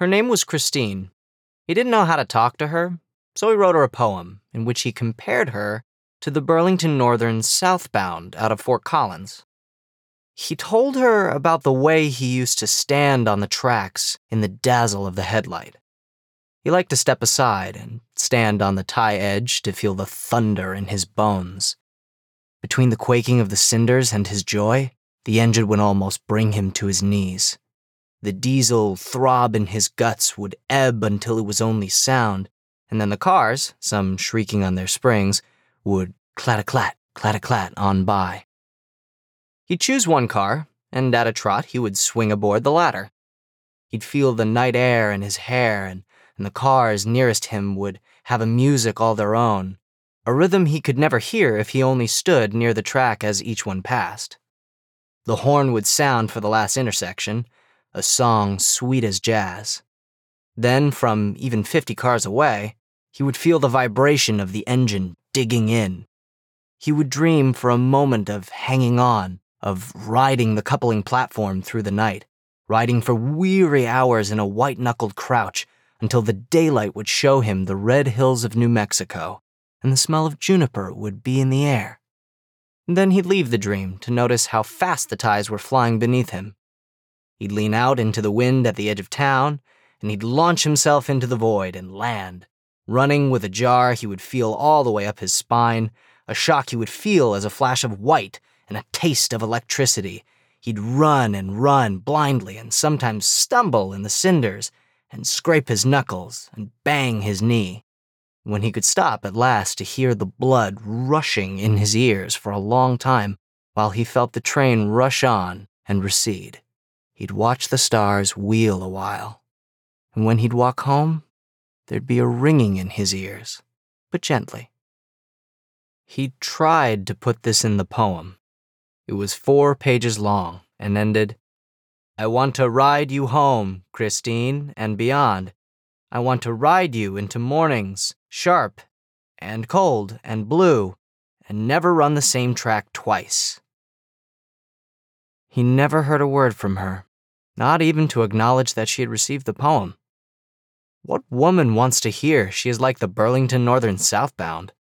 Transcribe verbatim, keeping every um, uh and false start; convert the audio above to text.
Her name was Christine. He didn't know how to talk to her, so he wrote her a poem in which he compared her to the Burlington Northern southbound out of Fort Collins. He told her about the way he used to stand on the tracks in the dazzle of the headlight. He liked to step aside and stand on the tie edge to feel the thunder in his bones. Between the quaking of the cinders and his joy, the engine would almost bring him to his knees. The diesel throb in his guts would ebb until it was only sound, and then the cars, some shrieking on their springs, would clat-a-clat, clat-a-clat on by. He'd choose one car, and at a trot he would swing aboard the latter. He'd feel the night air in his hair, and, and the cars nearest him would have a music all their own, a rhythm he could never hear if he only stood near the track as each one passed. The horn would sound for the last intersection, a song sweet as jazz. Then, from even fifty cars away, he would feel the vibration of the engine digging in. He would dream for a moment of hanging on, of riding the coupling platform through the night, riding for weary hours in a white-knuckled crouch until the daylight would show him the red hills of New Mexico, and the smell of juniper would be in the air. Then he'd leave the dream to notice how fast the ties were flying beneath him. He'd lean out into the wind at the edge of town, and he'd launch himself into the void and land. Running with a jar he would feel all the way up his spine, a shock he would feel as a flash of white and a taste of electricity. He'd run and run blindly and sometimes stumble in the cinders and scrape his knuckles and bang his knee. When he could stop at last to hear the blood rushing in his ears for a long time while he felt the train rush on and recede. He'd watch the stars wheel a while, and when he'd walk home, there'd be a ringing in his ears, but gently. He tried to put this in the poem. It was four pages long and ended, "I want to ride you home, Christine, and beyond. I want to ride you into mornings, sharp and cold and blue, and never run the same track twice." He never heard a word from her, not even to acknowledge that she had received the poem. What woman wants to hear she is like the Burlington Northern southbound?